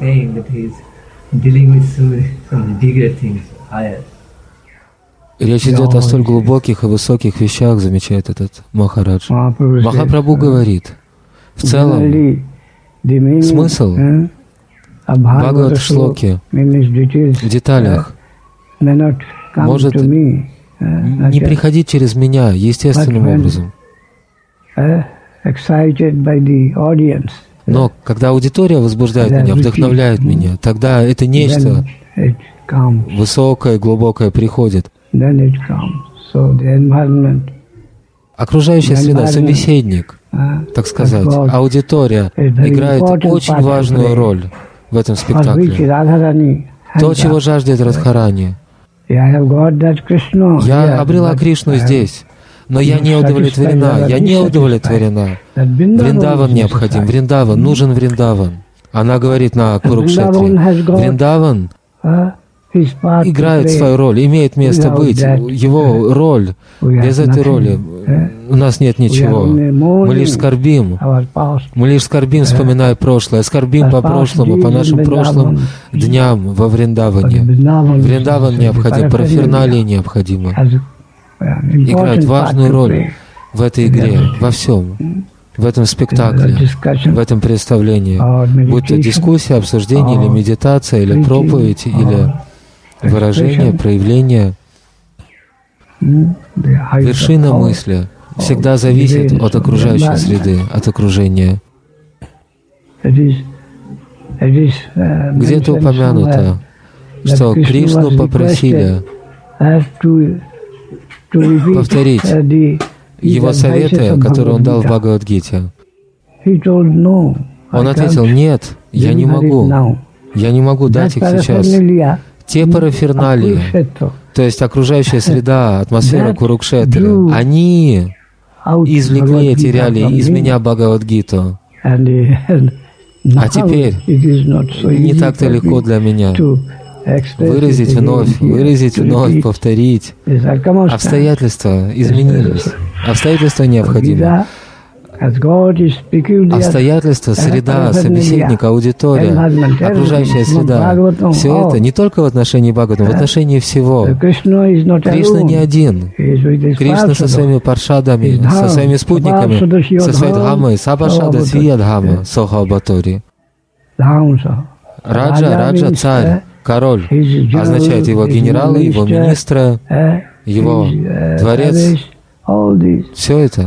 saying that he is dealing with some bigger things, higher. Речь идет о столь глубоких и высоких вещах, замечает этот Махарадж. Махапрабху говорит, в целом, смысл Бхагават-шлоки в деталях может не приходить через меня естественным образом. Но когда аудитория возбуждает меня, вдохновляет меня, тогда это нечто высокое, глубокое приходит. Окружающая среда, собеседник, так сказать, аудитория играет очень важную роль в этом спектакле. То, чего жаждет Радхарани. Я обрела Кришну здесь, но я не удовлетворена, Вриндаван необходим, Вриндаван, нужен Вриндаван. Она говорит на Курукшетре, Вриндаван играет свою роль, имеет место быть. Его роль, без этой роли у нас нет ничего. Мы лишь скорбим, вспоминая прошлое, скорбим по прошлому, по нашим прошлым дням во Вриндаване. Вриндаван необходим, параферналия необходима. Играет важную роль в этой игре, во всем. В этом спектакле, в этом представлении. Будь то дискуссия, обсуждение, или медитация, или проповедь, или выражение, проявление. Вершина мысли всегда зависит от окружающей среды, от окружения. Где-то упомянуто, что Кришну попросили повторить его советы, которые он дал в Бхагавад-гите. Он ответил, нет, я не могу дать их сейчас. Те параферналии, то есть окружающая среда, атмосфера Курукшетры, они извлекли эти реалии из меня Бхагавад-гиту. А теперь не так-то легко для меня выразить вновь, повторить. Обстоятельства изменились. Обстоятельства необходимы. Обстоятельства, среда, собеседник, аудитория, окружающая среда. Все это не только в отношении Бхагавата, в отношении всего. Кришна не один. Кришна со своими паршадами, со своими спутниками, со своей дхамой, сапаршада свия дхама, соха батори. Раджа, царь, король, означает его генералы, его министры, его дворец. Все это.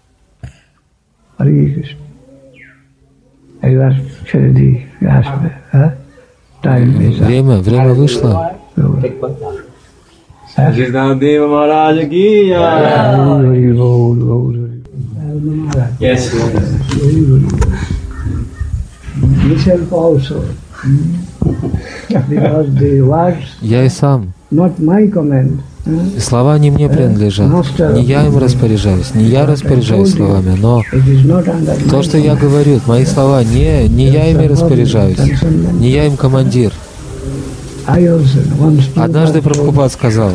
Время вышло. Я и сам. И слова не мне принадлежат. Не я им распоряжаюсь, не я распоряжаюсь словами, но то, что я говорю, мои слова, не я ими распоряжаюсь, не я им командир. Однажды Прабхупад сказал,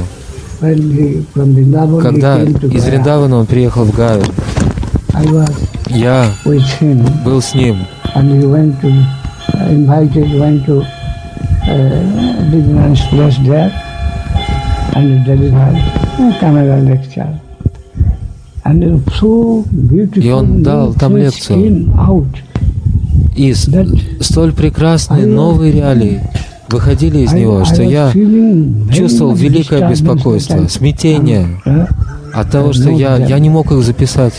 когда из Вриндавана он приехал в Гаю, я был с ним. И он дал там лекцию. Из столь прекрасной новой реалии выходили из него, что я чувствовал великое беспокойство, смятение от того, что я не мог их записать.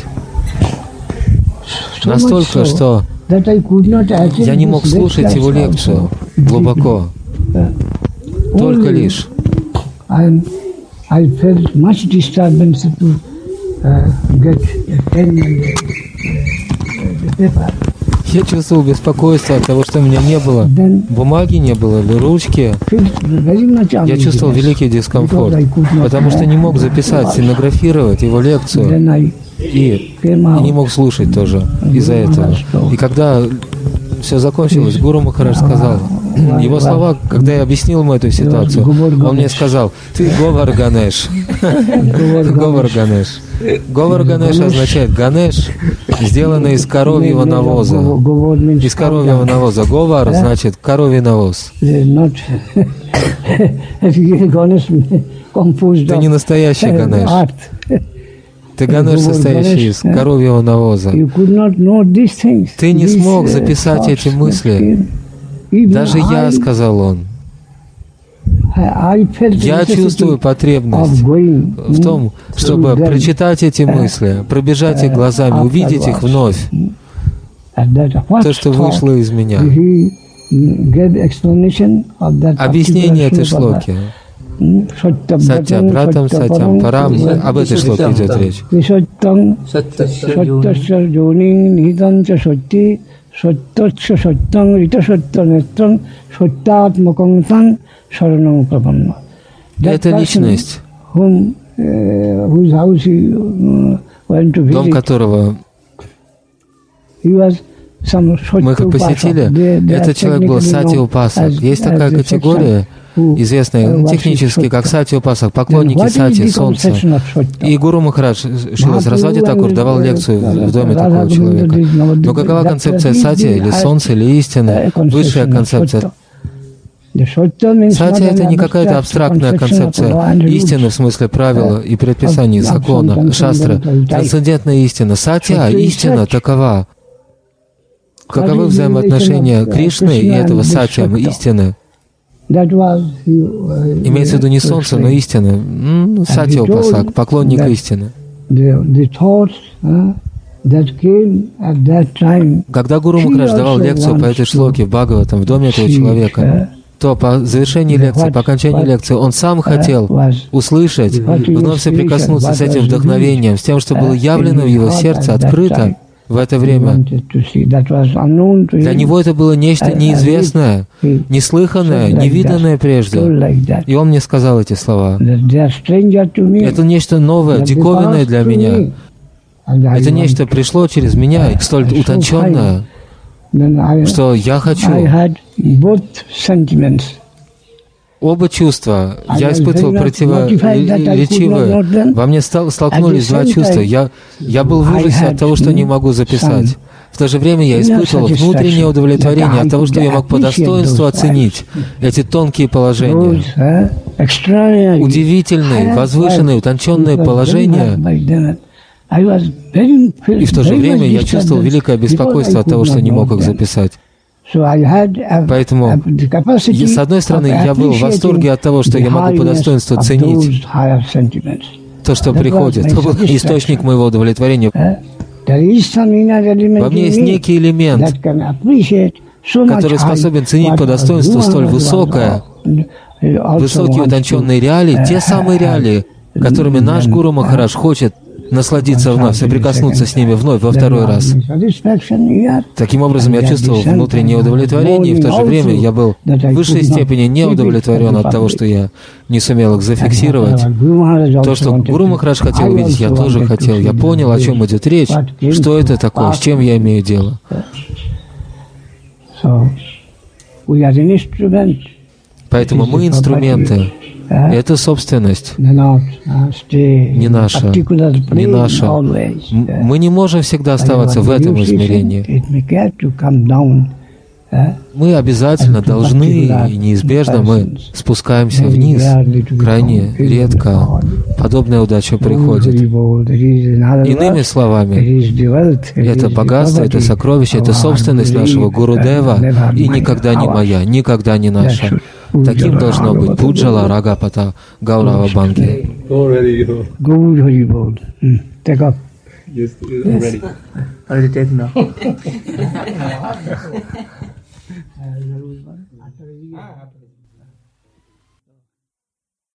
Настолько, что я не мог слушать его лекцию глубоко, только лишь. Я чувствовал беспокойство от того, что у меня не было бумаги, не было или ручки. Я чувствовал великий дискомфорт, потому что не мог записать, стенографировать его лекцию и не мог слушать тоже из-за этого. И когда все закончилось, Гуру Махарадж сказал, Его слова, когда я объяснил ему эту ситуацию, он мне сказал: ты Говар Ганеш. Говар Ганеш. Говар Ганеш означает Ганеш, сделанный из коровьего навоза. Из коровьего навоза. Говар значит коровий навоз. Ты не настоящий Ганеш. Ты Ганеш, состоящий из коровьего навоза. Ты не смог записать эти мысли. Даже я, сказал он. Я чувствую потребность в том, чтобы прочитать эти мысли, пробежать их глазами, увидеть их вновь. То, что вышло из меня. Объяснение этой шлоки. Сатья, братам, сатьям, парам. Об этой шлоке идет речь. Это личность, дом которого мы их посетили, этот человек был сати-упасак. Есть такая категория, известная технически как сати-упасак, поклонники сати, солнца. И Гуру Махарадж Шрила Сарасвати Такур давал лекцию в доме такого человека. Но какова концепция сати, или солнца, или истины, высшая концепция? Сати — это не какая-то абстрактная концепция истины в смысле правила и предписаний, закона, шастры. Трансцендентная истина. Сатья, истина такова. Каковы взаимоотношения Кришны и этого сатья, истины? Имеется в виду не солнце, но истины. Сатья-упасак, поклонник истины. Когда Гуру Махарадж давал лекцию по этой шлоке в Бхагаватам, в доме этого человека, то по завершении лекции, по окончании лекции, он сам хотел услышать, вновь соприкоснуться с этим вдохновением, с тем, что было явлено в его сердце, открыто в это время. Для него это было нечто неизвестное, неслыханное, невиданное прежде. И он мне сказал эти слова. Это нечто новое, диковинное для меня. Это нечто пришло через меня, столь утонченное, что я хочу. Оба чувства. Я испытывал противоречивые. Во мне столкнулись два чувства. Я был в ужасе от того, что не могу записать. В то же время я испытывал внутреннее удовлетворение от того, что я мог по достоинству оценить эти тонкие положения. Удивительные, возвышенные, утонченные положения. И в то же время я чувствовал великое беспокойство от того, что не мог их записать. Поэтому, с одной стороны, я был в восторге от того, что я могу по достоинству ценить то, что приходит. Это был источник моего удовлетворения. Во мне есть некий элемент, который способен ценить по достоинству столь высокие утонченные реалии, те самые реалии, которыми наш Гуру Махарадж хочет насладиться вновь, соприкоснуться с ними вновь во второй раз. Таким образом, я чувствовал внутреннее удовлетворение, и в то же время я был в высшей степени не удовлетворен от того, что я не сумел их зафиксировать. То, что Гуру Махарадж хотел увидеть, я тоже хотел. Я понял, о чем идет речь, что это такое, с чем я имею дело. Поэтому мы инструменты. Это собственность, не наша, не наша. Мы не можем всегда оставаться в этом измерении. Мы обязательно должны, и неизбежно мы спускаемся вниз. Крайне редко подобная удача приходит. Иными словами, это богатство, это сокровище, это собственность нашего Гурудева, и никогда не моя, никогда не наша. Таким должно быть Пуджала Рагапата Гаурава Банки. Take up. Yes, ready. Already taken now.